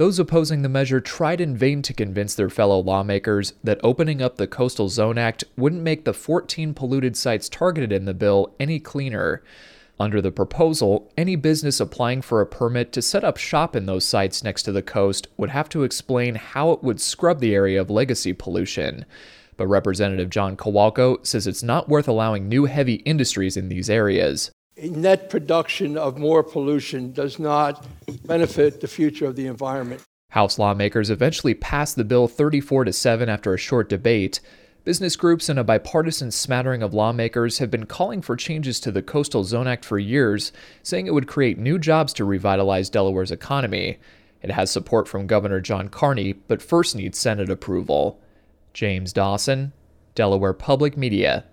Those opposing the measure tried in vain to convince their fellow lawmakers that opening up the Coastal Zone Act wouldn't make the 14 polluted sites targeted in the bill any cleaner. Under the proposal, any business applying for a permit to set up shop in those sites next to the coast would have to explain how it would scrub the area of legacy pollution. But Representative John Kowalko says it's not worth allowing new heavy industries in these areas. A net production of more pollution does not benefit the future of the environment. House lawmakers eventually passed the bill 34-7 after a short debate. Business groups and a bipartisan smattering of lawmakers have been calling for changes to the Coastal Zone Act for years, saying it would create new jobs to revitalize Delaware's economy. It has support from Governor John Carney, but first needs Senate approval. James Dawson, Delaware Public Media.